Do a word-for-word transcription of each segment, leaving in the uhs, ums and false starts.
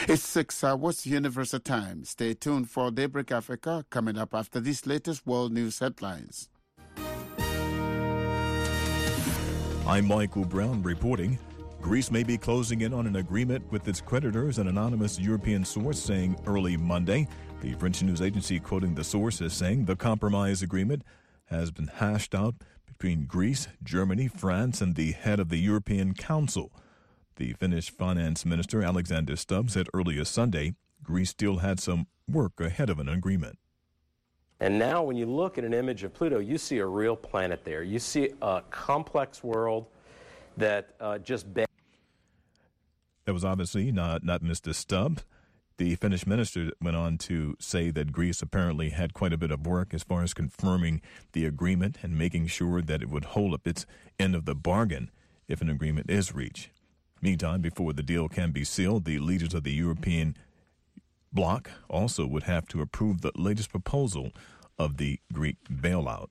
It's six hours, Universal Time. Stay tuned for Daybreak Africa, coming up after these latest world news headlines. I'm Michael Brown reporting. Greece may be closing in on an agreement with its creditors, an anonymous European source saying early Monday. The French news agency quoting the source is saying the compromise agreement has been hashed out between Greece, Germany, France, and the head of the European Council. The Finnish finance minister, Alexander Stubb, said earlier Sunday Greece still had some work ahead of an agreement. And now when you look at an image of Pluto, you see a real planet there. You see a complex world that uh, just... Be- that was obviously not, not Mister Stubb. The Finnish minister went on to say that Greece apparently had quite a bit of work as far as confirming the agreement and making sure that it would hold up its end of the bargain if an agreement is reached. Meantime, before the deal can be sealed, the leaders of the European bloc also would have to approve the latest proposal of the Greek bailout.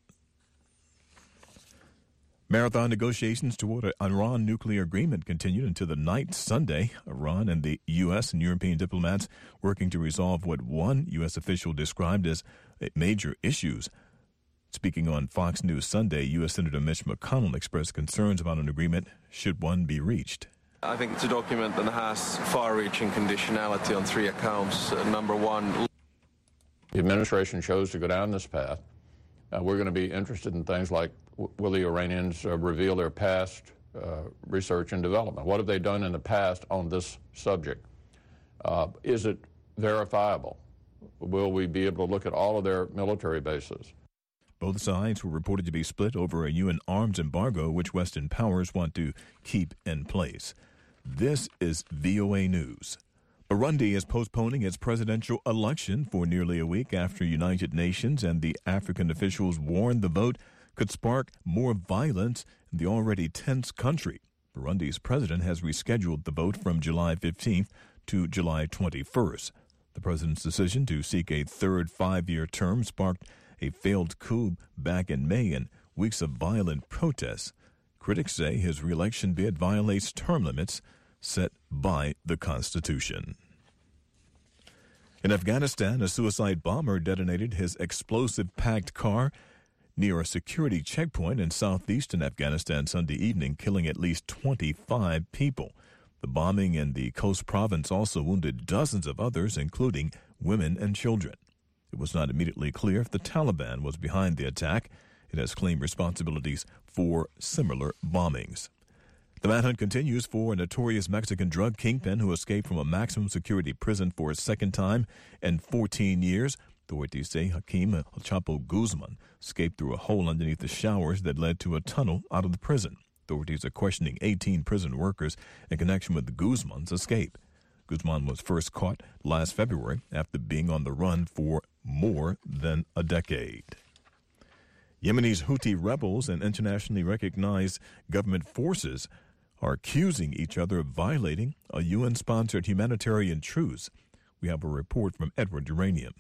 Marathon negotiations toward an Iran nuclear agreement continued until the night Sunday. Iran and the U S and European diplomats working to resolve what one U S official described as major issues. Speaking on Fox News Sunday, U S Senator Mitch McConnell expressed concerns about an agreement should one be reached. I think it's a document that has far-reaching conditionality on three accounts. Uh, number one, the administration chose to go down this path. Uh, we're going to be interested in things like w- will the Iranians uh, reveal their past uh, research and development? What have they done in the past on this subject? Uh, is it verifiable? Will we be able to look at all of their military bases? Both sides were reported to be split over a U N arms embargo, which Western powers want to keep in place. This is V O A News. Burundi is postponing its presidential election for nearly a week after United Nations and the African officials warned the vote could spark more violence in the already tense country. Burundi's president has rescheduled the vote from July fifteenth to July twenty-first. The president's decision to seek a third five-year term sparked a failed coup back in May and weeks of violent protests. Critics say his re-election bid violates term limits set by the Constitution. In Afghanistan, a suicide bomber detonated his explosive-packed car near a security checkpoint in southeastern Afghanistan Sunday evening, killing at least twenty-five people. The bombing in the Khost province also wounded dozens of others, including women and children. It was not immediately clear if the Taliban was behind the attack. It has claimed responsibilities for similar bombings. The manhunt continues for a notorious Mexican drug kingpin who escaped from a maximum security prison for a second time in fourteen years. Authorities say Hakeem El Chapo Guzman escaped through a hole underneath the showers that led to a tunnel out of the prison. Authorities are questioning eighteen prison workers in connection with Guzman's escape. Guzman was first caught last February after being on the run for more than a decade. Yemeni's Houthi rebels and internationally recognized government forces are accusing each other of violating a U N-sponsored humanitarian truce. We have a report from Edward Uranium.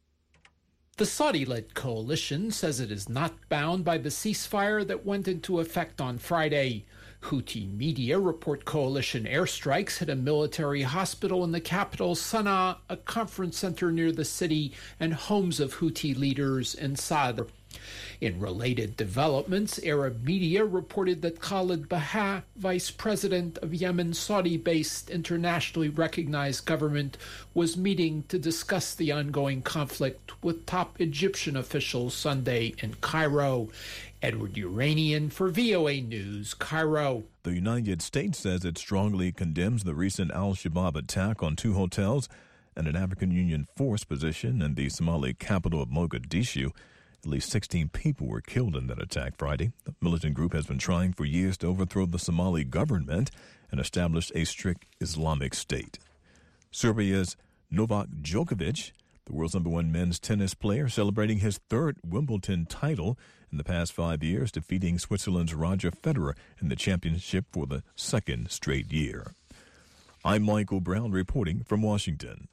The Saudi-led coalition says it is not bound by the ceasefire that went into effect on Friday. Houthi media report coalition airstrikes hit a military hospital in the capital, Sana'a, a conference center near the city, and homes of Houthi leaders in Sadr. In related developments, Arab media reported that Khalid Baha, vice president of Yemen's Saudi-based internationally recognized government, was meeting to discuss the ongoing conflict with top Egyptian officials Sunday in Cairo. Edward Uranian for V O A News, Cairo. The United States says it strongly condemns the recent al-Shabaab attack on two hotels and an African Union force position in the Somali capital of Mogadishu. At least sixteen people were killed in that attack Friday. The militant group has been trying for years to overthrow the Somali government and establish a strict Islamic state. Serbia's Novak Djokovic, the world's number one men's tennis player, celebrating his third Wimbledon title in the past five years, defeating Switzerland's Roger Federer in the championship for the second straight year. I'm Michael Brown reporting from Washington.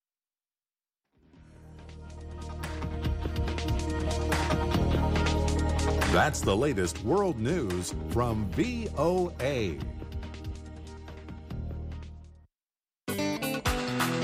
That's the latest world news from V O A.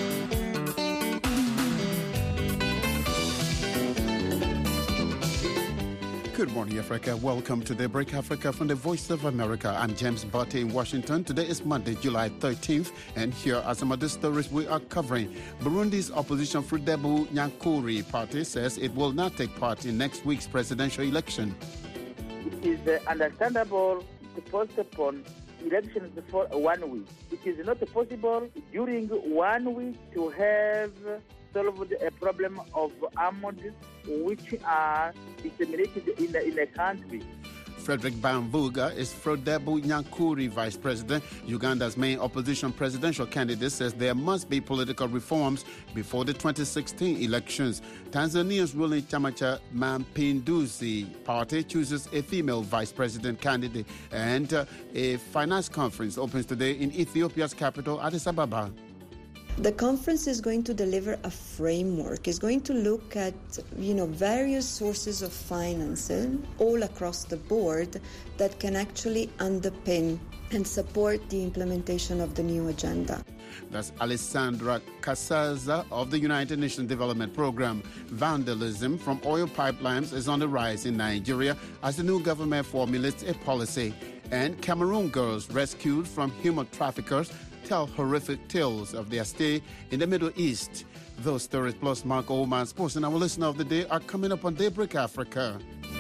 Good morning, Africa. Welcome to Daybreak Africa from the Voice of America. I'm James Botte in Washington. Today is Monday, July thirteenth, and here are some of the stories we are covering. Burundi's opposition Frodebu Nyankuri party says it will not take part in next week's presidential election. It is uh, understandable to postpone elections for one week. It is not possible during one week to have solved a problem of armed which are disseminated in the, in the country. Frederick Bamvuga is Frodebu Nyankuri vice president. Uganda's main opposition presidential candidate says there must be political reforms before the twenty sixteen elections. Tanzania's ruling Chama Mapinduzi party chooses a female vice president candidate, and uh, a finance conference opens today in Ethiopia's capital, Addis Ababa. The conference is going to deliver a framework. It's going to look at, you know, various sources of financing all across the board that can actually underpin and support the implementation of the new agenda. That's Alessandra Casaza of the United Nations Development Program. Vandalism from oil pipelines is on the rise in Nigeria as the new government formulates a policy. And Cameroon girls rescued from human traffickers tell horrific tales of their stay in the Middle East. Those stories plus Mark Oldman Sports and our listener of the day are coming up on Daybreak Africa.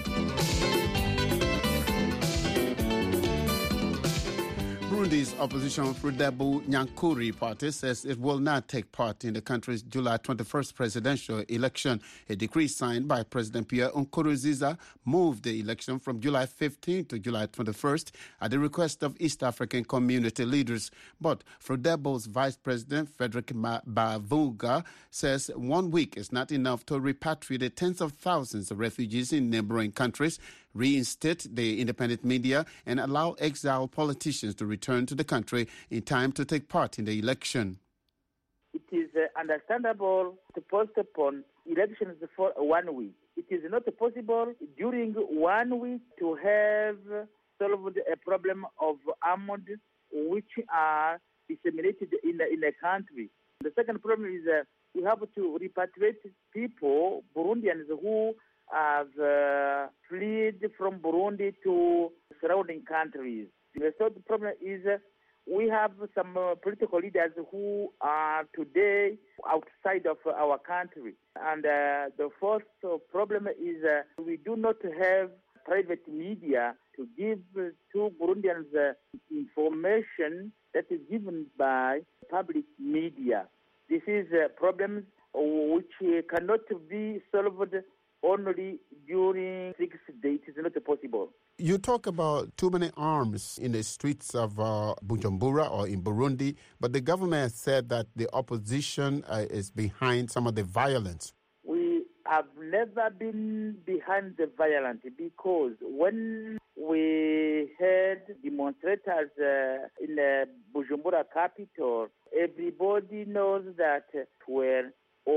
Burundi's opposition Frodebu Nyankuri party says it will not take part in the country's July twenty-first presidential election. A decree signed by President Pierre Nkurunziza moved the election from July fifteenth to July twenty-first at the request of East African community leaders. But Frodebu's vice president, Frederick Bamvuga, says one week is not enough to repatriate the tens of thousands of refugees in neighboring countries, reinstate the independent media, and allow exiled politicians to return to the country in time to take part in the election. It is uh, understandable to postpone elections for one week. It is not possible during one week to have solved a problem of armed which are disseminated in the, in the country. The second problem is uh, we have to repatriate people, Burundians who have uh, fled from Burundi to surrounding countries. The third problem is uh, we have some uh, political leaders who are today outside of our country. And uh, the fourth uh, problem is uh, we do not have private media to give uh, to Burundians uh, information that is given by public media. This is uh, problems which uh, cannot be solved only during six days. It is not possible. You talk about too many arms in the streets of uh, Bujumbura or in Burundi, but the government has said that the opposition uh, is behind some of the violence. We have never been behind the violence because when we had demonstrators uh, in the Bujumbura capital, everybody knows that we're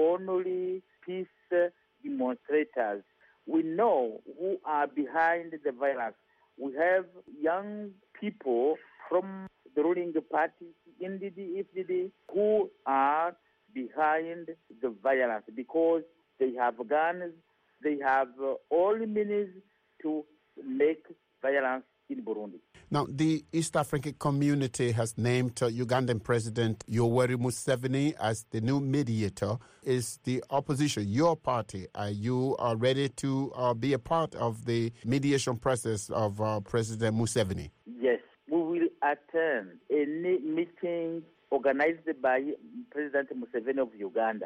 only peace demonstrators. We know who are behind the violence. We have young people from the ruling party, N D D, F D D, who are behind the violence because they have guns, they have uh, all means to make violence in Burundi. Now, the East African community has named uh, Ugandan President Yoweri Museveni as the new mediator. Is the opposition, your party, are you uh, ready to uh, be a part of the mediation process of uh, President Museveni? Yes, we will attend any meeting organized by President Museveni of Uganda.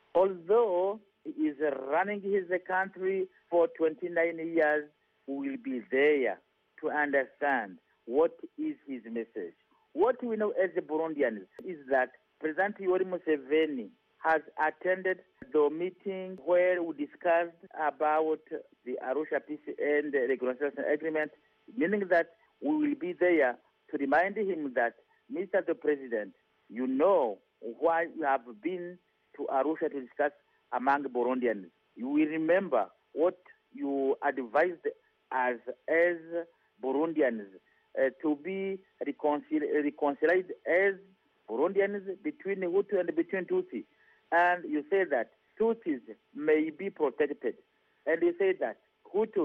Although he is running his country for twenty-nine years, we will be there to understand what is his message. What we know as the Burundians is that President Yoweri Museveni has attended the meeting where we discussed about the Arusha Peace and Reconciliation Agreement, meaning that we will be there to remind him that, Mister the President, you know why you have been to Arusha to discuss among Burundians. You will remember what you advised as as Burundians uh, to be reconcil- reconciled as Burundians between Hutu and between Tutsi. And you say that Tutsis may be protected. And you say that Hutus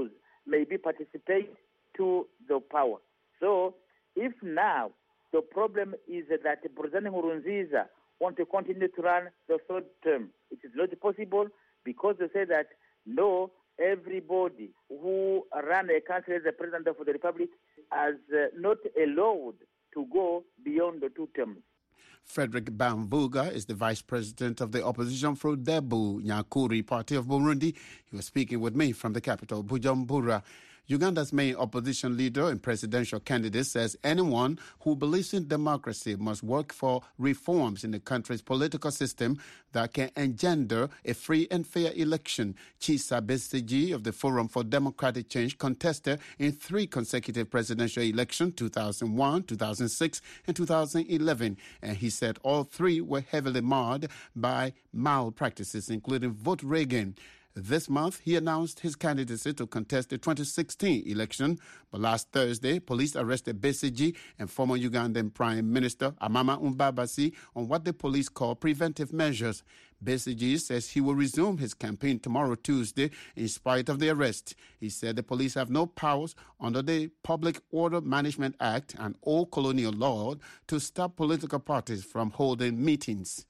maybe participate to the power. So if now the problem is that President Nkurunziza want to continue to run the third term, it is not possible because they say that no, everybody who ran a country as the president of the republic is uh, not allowed to go beyond the two terms. Frederick Bamvuga is the vice president of the opposition Frodebu Nyankuri Party of Burundi. He was speaking with me from the capital, Bujumbura. Uganda's main opposition leader and presidential candidate says anyone who believes in democracy must work for reforms in the country's political system that can engender a free and fair election. Chisa Besigye of the Forum for Democratic Change contested in three consecutive presidential elections, two thousand one, two thousand six, and two thousand eleven. And he said all three were heavily marred by malpractices, including vote rigging. This month, he announced his candidacy to contest the twenty sixteen election. But last Thursday, police arrested Besigye and former Ugandan Prime Minister Amama Mbabazi on what the police call preventive measures. Besigye says he will resume his campaign tomorrow, Tuesday, in spite of the arrest. He said the police have no powers under the Public Order Management Act and old colonial law to stop political parties from holding meetings.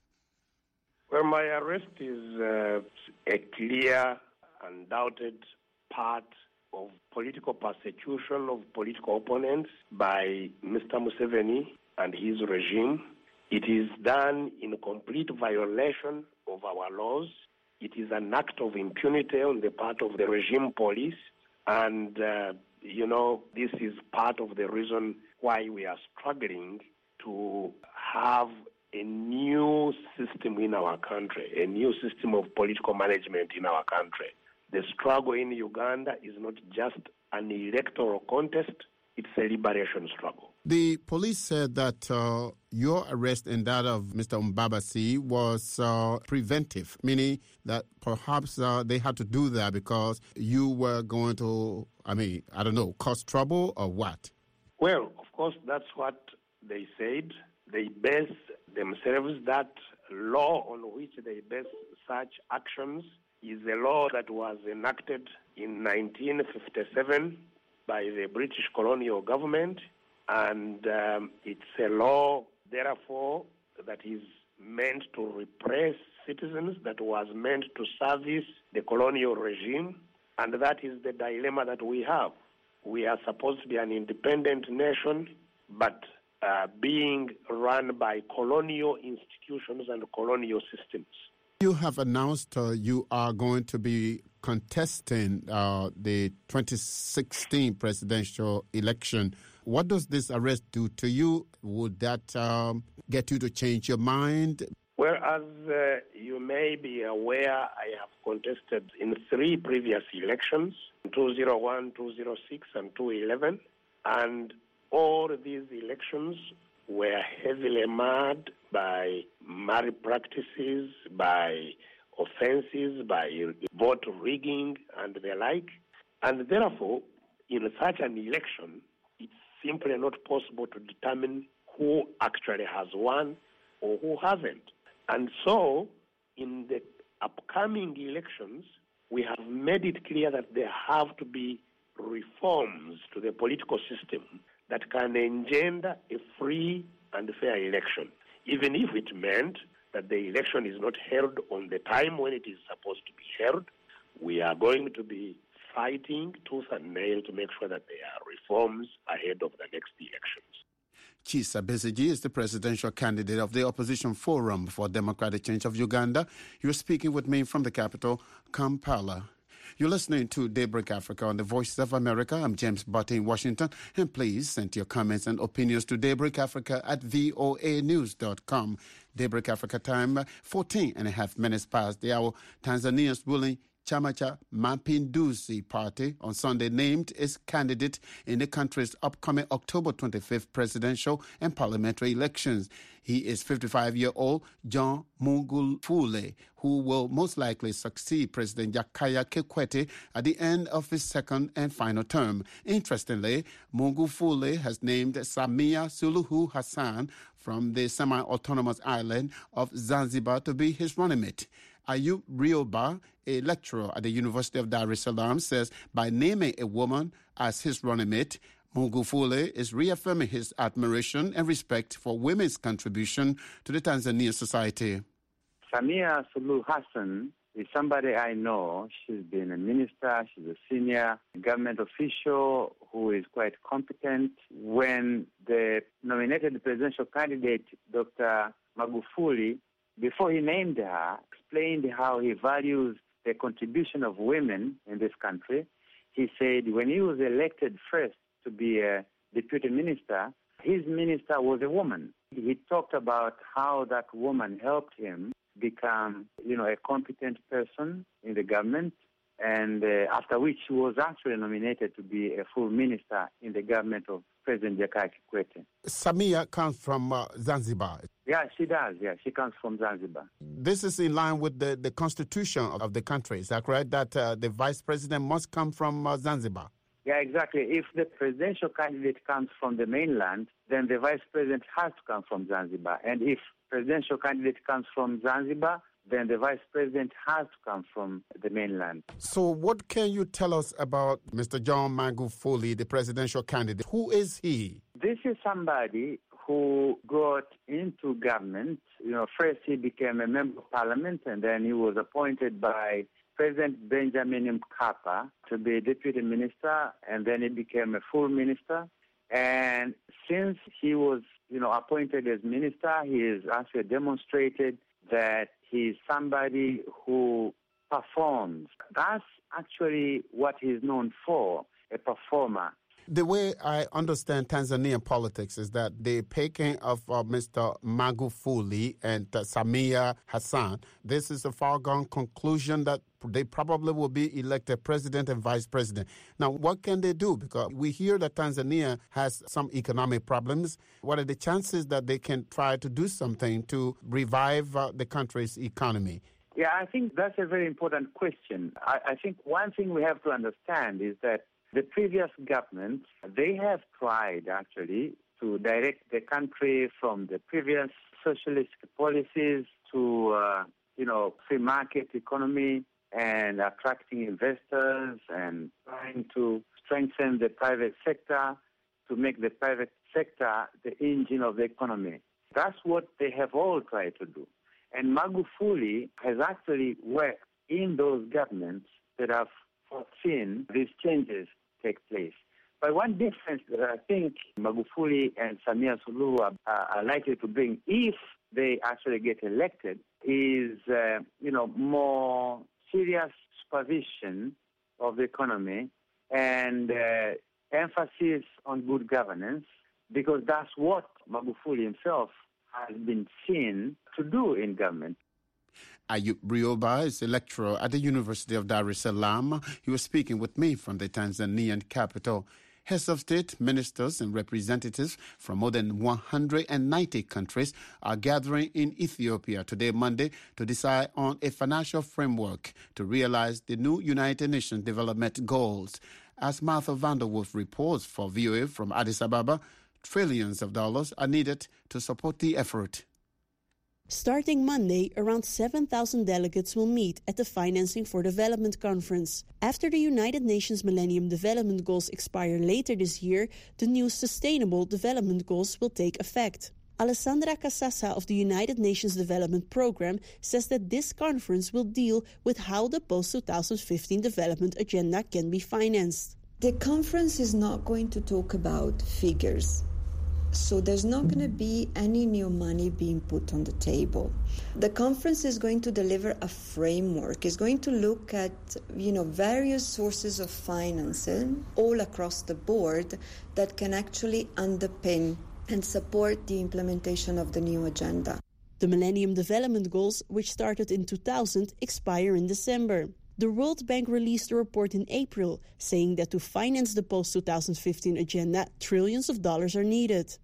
Well, my arrest is uh, a clear, undoubted part of political persecution of political opponents by Mister Museveni and his regime. It is done in complete violation of our laws. It is an act of impunity on the part of the regime police. And, uh, you know, this is part of the reason why we are struggling to have a new system in our country, a new system of political management in our country. The struggle in Uganda is not just an electoral contest, it's a liberation struggle. The police said that uh, your arrest and that of Mister Mbabazi was uh, preventive, meaning that perhaps uh, they had to do that because you were going to, I mean, I don't know, cause trouble or what? Well, of course, that's what they said. They base themselves, that law on which they base such actions is a law that was enacted in nineteen fifty-seven by the British colonial government, and um, it's a law, therefore, that is meant to repress citizens, that was meant to service the colonial regime, and that is the dilemma that we have. We are supposed to be an independent nation, but Uh, being run by colonial institutions and colonial systems. You have announced uh, you are going to be contesting uh, the twenty sixteen presidential election. What does this arrest do to you? Would that um, get you to change your mind? Well, as uh, you may be aware, I have contested in three previous elections, two thousand one, two thousand six, and two thousand eleven, and all these elections were heavily marred by malpractices, by offenses, by vote rigging and the like. And therefore, in such an election, it's simply not possible to determine who actually has won or who hasn't. And so, in the upcoming elections, we have made it clear that there have to be reforms to the political system that can engender a free and fair election, even if it meant that the election is not held on the time when it is supposed to be held. We are going to be fighting tooth and nail to make sure that there are reforms ahead of the next elections. Chisa Besigye is the presidential candidate of the Opposition Forum for Democratic Change of Uganda. You're speaking with me from the capital, Kampala. You're listening to Daybreak Africa on the Voices of America. I'm James Butte in Washington. And please send your comments and opinions to Daybreak Africa at voa news dot com. Daybreak Africa time, fourteen and a half minutes past the hour. Tanzania's ruling Chama cha Mapinduzi Party on Sunday named its candidate in the country's upcoming October twenty-fifth presidential and parliamentary elections. He is fifty-five-year-old John Magufuli, who will most likely succeed President Jakaya Kikwete at the end of his second and final term. Interestingly, Magufuli has named Samia Suluhu Hassan from the semi-autonomous island of Zanzibar to be his running mate. Ayub Rioba, a lecturer at the University of Dar es Salaam, says by naming a woman as his running mate, Magufuli is reaffirming his admiration and respect for women's contribution to the Tanzanian society. Samia Suluhu Hassan is somebody I know. She's been a minister, she's a senior government official who is quite competent. When the nominated presidential candidate, Doctor Magufuli, before he named her, explained how he values the contribution of women in this country. He said when he was elected first to be a deputy minister, his minister was a woman. He talked about how that woman helped him become, you know, a competent person in the government, and uh, after which he was actually nominated to be a full minister in the government of President Jakaya Kikwete. Samia comes from uh, Zanzibar. Yeah, she does. Yeah, she comes from Zanzibar. This is in line with the, the constitution of the country. Is that correct? That uh, the vice president must come from uh, Zanzibar? Yeah, exactly. If the presidential candidate comes from the mainland, then the vice president has to come from Zanzibar. And if presidential candidate comes from Zanzibar, then the vice president has to come from the mainland. So what can you tell us about Mister John Magufuli, the presidential candidate? Who is he? This is somebody who got into government. You know, first he became a member of parliament, and then he was appointed by President Benjamin Mkapa to be deputy minister, and then he became a full minister. And since he was, you know, appointed as minister, he has actually demonstrated that he is somebody who performs. That's actually what he's known for, a performer. The way I understand Tanzanian politics is that the picking of uh, Mister Magufuli and uh, Samia Hassan, this is a foregone conclusion that they probably will be elected president and vice president. Now, what can they do? Because we hear that Tanzania has some economic problems. What are the chances that they can try to do something to revive uh, the country's economy? Yeah, I think that's a very important question. I, I think one thing we have to understand is that the previous government, they have tried actually to direct the country from the previous socialist policies to, uh, you know, free market economy and attracting investors and trying to strengthen the private sector to make the private sector the engine of the economy. That's what they have all tried to do. And Magufuli has actually worked in those governments that have foreseen these changes take place. But one difference that I think Magufuli and Samia Suluhu are, are likely to bring, if they actually get elected, is uh, you know more serious supervision of the economy and uh, emphasis on good governance, because that's what Magufuli himself has been seen to do in government. Ayub Rioba is a lecturer at the University of Dar es Salaam. He was speaking with me from the Tanzanian capital. Heads of state, ministers, and representatives from more than one hundred ninety countries are gathering in Ethiopia today, Monday, to decide on a financial framework to realize the new United Nations Development Goals. As Martha Vanderwolf reports for V O A from Addis Ababa, trillions of dollars are needed to support the effort. Starting Monday, around seven thousand delegates will meet at the Financing for Development Conference. After the United Nations Millennium Development Goals expire later this year, the new Sustainable Development Goals will take effect. Alessandra Casassa of the United Nations Development Programme says that this conference will deal with how the post twenty fifteen development agenda can be financed. The conference is not going to talk about figures. So there's not going to be any new money being put on the table. The conference is going to deliver a framework. It's going to look at, you know, various sources of financing all across the board that can actually underpin and support the implementation of the new agenda. The Millennium Development Goals, which started in two thousand, expire in December. The World Bank released a report in April saying that to finance the post twenty fifteen agenda, trillions of dollars are needed.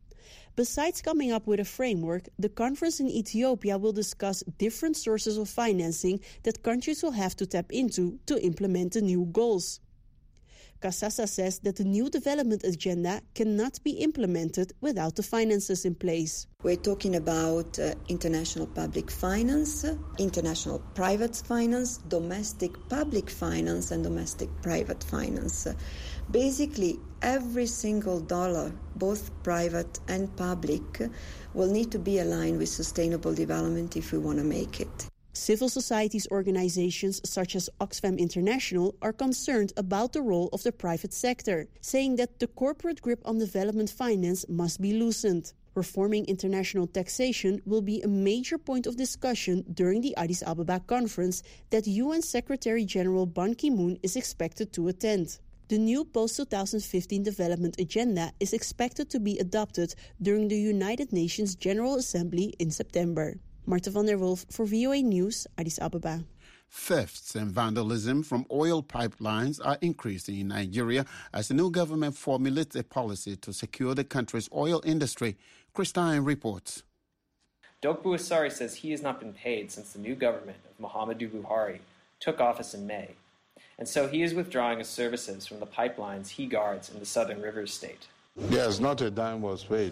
Besides coming up with a framework, the conference in Ethiopia will discuss different sources of financing that countries will have to tap into to implement the new goals. Kasasa says that the new development agenda cannot be implemented without the finances in place. We're talking about uh, international public finance, uh, international private finance, domestic public finance, and domestic private finance. Uh, basically, every single dollar, both private and public, uh, will need to be aligned with sustainable development if we want to make it. Civil societies organizations such as Oxfam International are concerned about the role of the private sector, saying that the corporate grip on development finance must be loosened. Reforming international taxation will be a major point of discussion during the Addis Ababa conference that U N Secretary-General Ban Ki-moon is expected to attend. The new post-twenty fifteen development agenda is expected to be adopted during the United Nations General Assembly in September. Marta van der Wolf for V O A News, Addis Ababa. Thefts and vandalism from oil pipelines are increasing in Nigeria as the new government formulates a policy to secure the country's oil industry. Christine reports. Dokbu Asari says he has not been paid since the new government of Muhammadu Buhari took office in May, and so he is withdrawing his services from the pipelines he guards in the Southern Rivers state. Yes, not a dime was paid.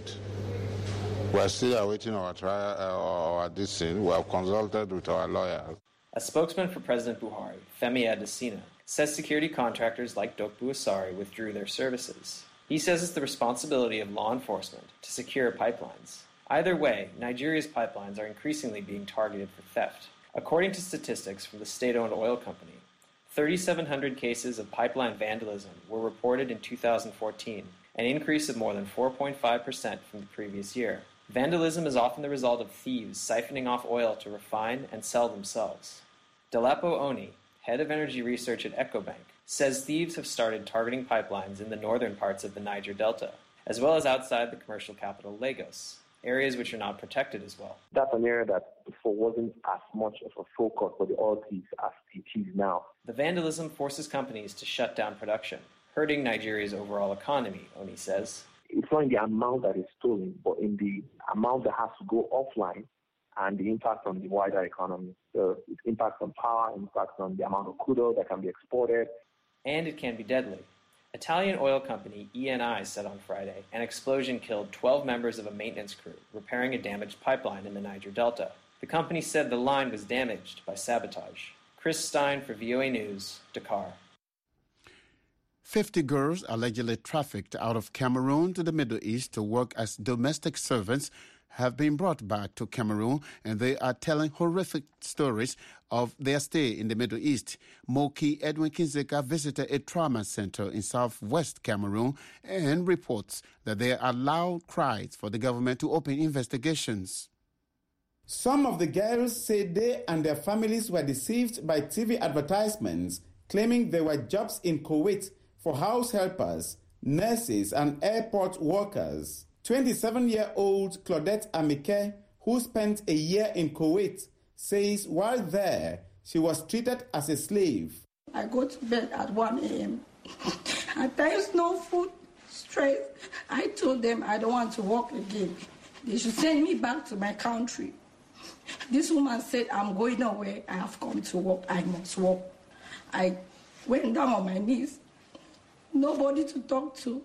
We are still awaiting our trial, uh, our decision. We have consulted with our lawyers. A spokesman for President Buhari, Femi Adesina, says security contractors like Dokbu Asari withdrew their services. He says it's the responsibility of law enforcement to secure pipelines. Either way, Nigeria's pipelines are increasingly being targeted for theft. According to statistics from the state-owned oil company, thirty-seven hundred cases of pipeline vandalism were reported in two thousand fourteen, an increase of more than four point five percent from the previous year. Vandalism is often the result of thieves siphoning off oil to refine and sell themselves. Dalapo Oni, head of energy research at EcoBank, says thieves have started targeting pipelines in the northern parts of the Niger Delta, as well as outside the commercial capital Lagos, areas which are not protected as well. That's an area that before wasn't as much of a focus for the oil thieves as it is now. The vandalism forces companies to shut down production, hurting Nigeria's overall economy, Oni says. It's not in the amount that is stolen, but in the amount that has to go offline and the impact on the wider economy. The impact on power, impact on the amount of crude oil that can be exported. And it can be deadly. Italian oil company E N I said on Friday an explosion killed twelve members of a maintenance crew repairing a damaged pipeline in the Niger Delta. The company said the line was damaged by sabotage. Chris Stein for V O A News, Dakar. fifty girls allegedly trafficked out of Cameroon to the Middle East to work as domestic servants have been brought back to Cameroon, and they are telling horrific stories of their stay in the Middle East. Moki Edwin Kinzeka visited a trauma center in southwest Cameroon and reports that there are loud cries for the government to open investigations. Some of the girls say they and their families were deceived by T V advertisements claiming there were jobs in Kuwait for house helpers, nurses, and airport workers. twenty-seven-year-old Claudette Amike, who spent a year in Kuwait, says while there, she was treated as a slave. I go to bed at one a.m. and there is no food, stress. I told them I don't want to work again. They should send me back to my country. This woman said, I'm going away. I have come to work. I must work. I went down on my knees. Nobody to talk to.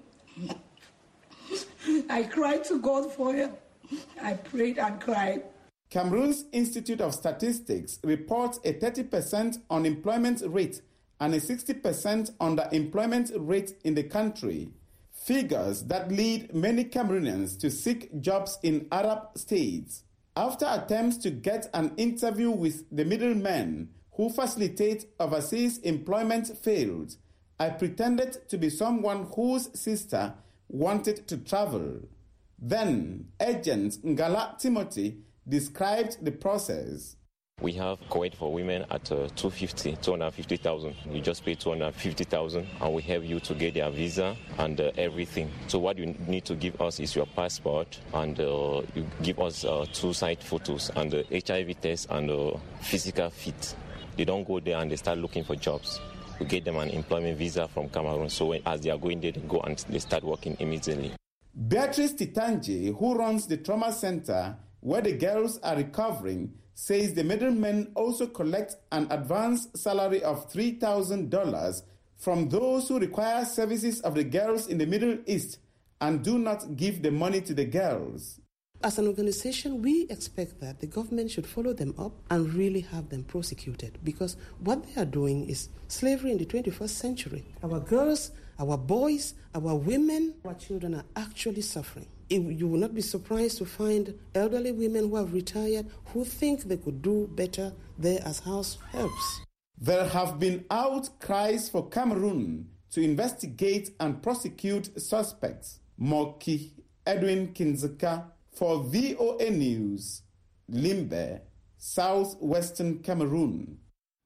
I cried to God for help. I prayed and cried. Cameroon's Institute of Statistics reports a thirty percent unemployment rate and a sixty percent underemployment rate in the country. Figures that lead many Cameroonians to seek jobs in Arab states. After attempts to get an interview with the middlemen who facilitate overseas employment failed, I pretended to be someone whose sister wanted to travel. Then, Agent Ngala Timothy described the process. We have Kuwait for women at uh, two hundred fifty, two hundred fifty thousand. You just pay two hundred fifty thousand and we help you to get their visa and uh, everything. So what you need to give us is your passport and uh, you give us uh, two side photos and uh, H I V test and uh, physical fit. They don't go there and they start looking for jobs. We get them an employment visa from Cameroon. So when, as they are going there, they go and they start working immediately. Beatrice Titanji, who runs the trauma center where the girls are recovering, says the middlemen also collect an advance salary of three thousand dollars from those who require services of the girls in the Middle East and do not give the money to the girls. As an organization, we expect that the government should follow them up and really have them prosecuted, because what they are doing is slavery in the twenty-first century. Our girls, our boys, our women, our children are actually suffering. You will not be surprised to find elderly women who have retired who think they could do better there as house helps. There have been outcries for Cameroon to investigate and prosecute suspects. Moki Edwin Kinzeka for V O A News, Limbe, southwestern Cameroon.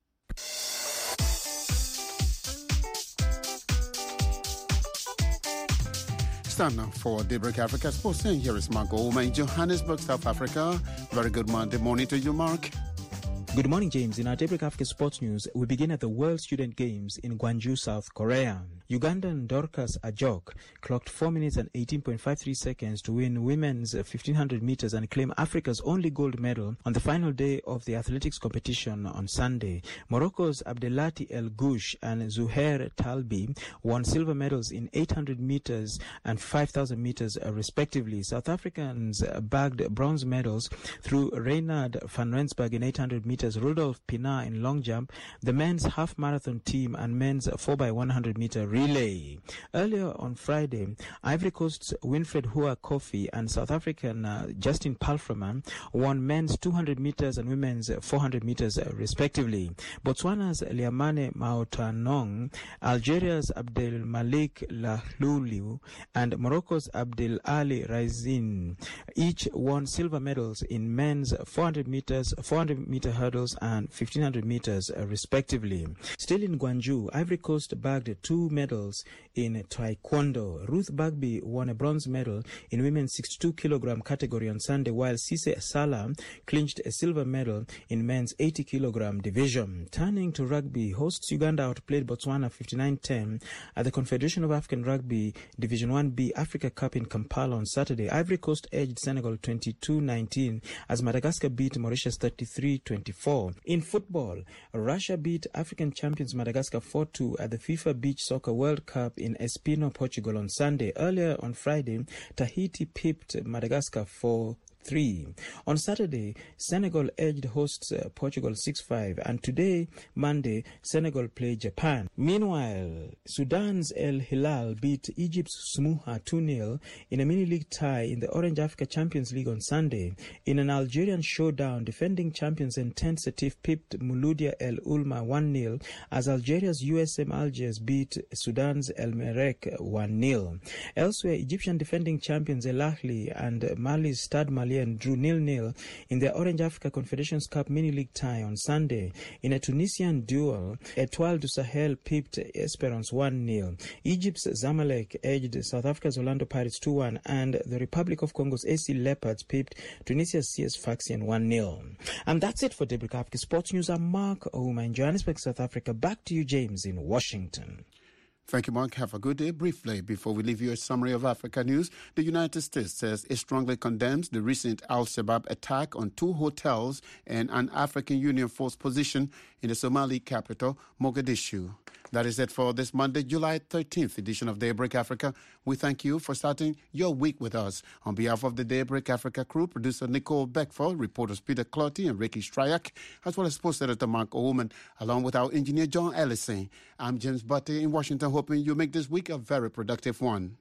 It's time now for Daybreak Africa Sports, and here is Mark Ouma in Johannesburg, South Africa. Very good Monday morning to you, Mark. Good morning, James. In our Daybreak Africa Sports News, we begin at the World Student Games in Gwangju, South Korea. Ugandan Dorcas Ajok clocked four minutes and eighteen point five three seconds to win women's fifteen hundred meters and claim Africa's only gold medal on the final day of the athletics competition on Sunday. Morocco's Abdelati El Gouche and Zuhair Talbi won silver medals in eight hundred meters and five thousand meters respectively. South Africans bagged bronze medals through Reynard van Rensburg in eight hundred meters, Rudolf Pinar in long jump, the men's half marathon team and men's four by one hundred meter relay. Earlier on Friday, Ivory Coast's Winfred Hua Kofi and South African uh, Justin Palfreman won men's two hundred meters and women's four hundred meters uh, respectively. Botswana's Liamane Maotanong, Algeria's Abdel Malik Lahloulou and Morocco's Abdel Ali Raizin each won silver medals in men's four hundred meters, four hundred meter hurdles and fifteen hundred meters uh, respectively. Still in Gwangju, Ivory Coast bagged two medals in Taekwondo. Ruth Bagby won a bronze medal in women's sixty-two kilogram category on Sunday, while Cisse Salah clinched a silver medal in men's eighty kilogram division. Turning to rugby, hosts Uganda outplayed Botswana fifty-nine ten at the Confederation of African Rugby Division one B Africa Cup in Kampala on Saturday. Ivory Coast edged Senegal twenty-two nineteen as Madagascar beat Mauritius thirty-three twenty-four. In football, Russia beat African champions Madagascar four two at the FIFA Beach Soccer World Cup in Espino, Portugal on Sunday. Earlier on Friday, Tahiti pipped Madagascar four three. On Saturday, Senegal edged hosts uh, Portugal six five, and today, Monday, Senegal played Japan. Meanwhile, Sudan's El Hilal beat Egypt's Smuha two nil in a mini-league tie in the Orange Africa Champions League on Sunday. In an Algerian showdown, defending champions Entente Setif pipped Mouloudia El Ulma one nil as Algeria's U S M Algiers beat Sudan's El Merreikh one nil. Elsewhere, Egyptian defending champions El Ahly and Mali's Stade Malien drew nil nil in the Orange Africa Confederations Cup mini-league tie on Sunday. In a Tunisian duel, Etoile du Sahel pipped Esperance one nil. Egypt's Zamalek edged South Africa's Orlando Pirates two one, and the Republic of Congo's A C Leopards pipped Tunisia's C S Sfaxien one nil. And that's it for Daybreak Africa Sports News. I'm Mark Ouma in Johannesburg, South Africa. Back to you, James, in Washington. Thank you, Mark. Have a good day. Briefly, before we leave you a summary of Africa news, the United States says it strongly condemns the recent Al-Shabaab attack on two hotels and an African Union force position in the Somali capital, Mogadishu. That is it for this Monday, July thirteenth edition of Daybreak Africa. We thank you for starting your week with us. On behalf of the Daybreak Africa crew, producer Nicole Beckford, reporters Peter Clotty and Ricky Stryak, as well as sports editor Mark Oman, along with our engineer John Ellison. I'm James Butte in Washington, hoping you make this week a very productive one.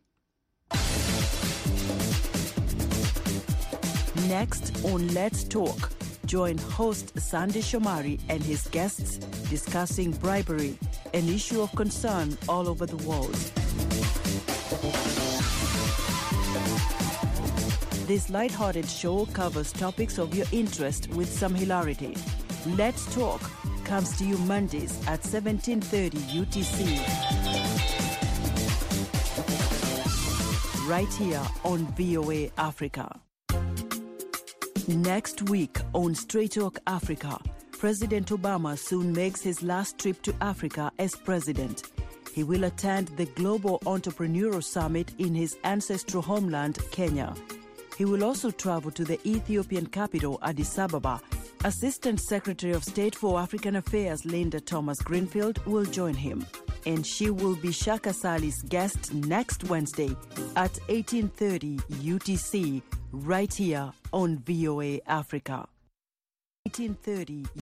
Next on Let's Talk, join host Sandy Shomari and his guests discussing bribery, an issue of concern all over the world. This lighthearted show covers topics of your interest with some hilarity. Let's Talk comes to you Mondays at seventeen thirty U T C. Right here on V O A Africa. Next week on Straight Talk Africa, President Obama soon makes his last trip to Africa as president. He will attend the Global Entrepreneurial Summit in his ancestral homeland, Kenya. He will also travel to the Ethiopian capital, Addis Ababa. Assistant Secretary of State for African Affairs, Linda Thomas Greenfield, will join him. and she will be Shaka Sali's guest next Wednesday at eighteen thirty U T C, right here on V O A Africa. eighteen thirty